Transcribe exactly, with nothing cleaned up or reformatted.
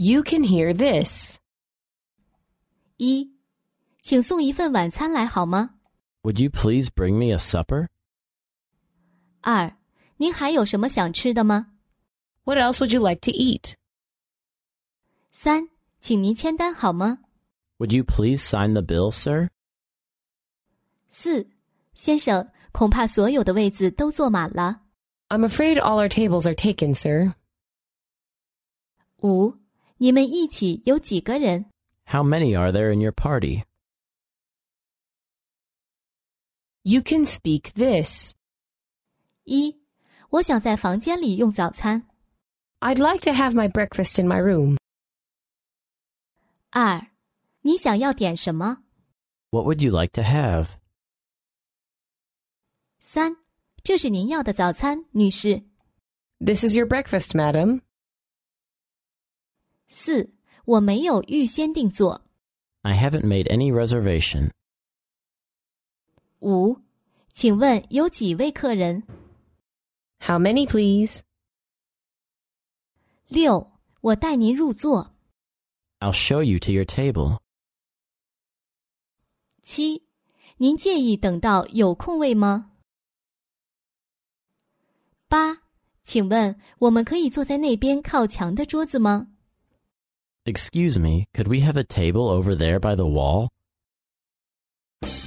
You can hear this. 一，请送一份晚餐来好吗？ Would you please bring me a supper? 二，您还有什么想吃的吗？ What else would you like to eat? 三，请您签单好吗？ Would you please sign the bill, sir? 四，先生，恐怕所有的位子都坐满了。 I'm afraid all our tables are taken, sir. 五，你们一起有几个人？ How many are there in your party? You can speak this. 一，我想在房间里用早餐。 I'd like to have my breakfast in my room. 二，你想要点什么？ What would you like to have? 三，这是您要的早餐，女士。 This is your breakfast, madam. 四，我没有预先定做。 I haven't made any reservation. 五，请问有几位客人？ How many, please? 六，我带您入座。 I'll show you to your table. 七，您介意等到有空位吗？八，请问我们可以坐在那边靠墙的桌子吗？ Excuse me, could we have a table over there by the wall?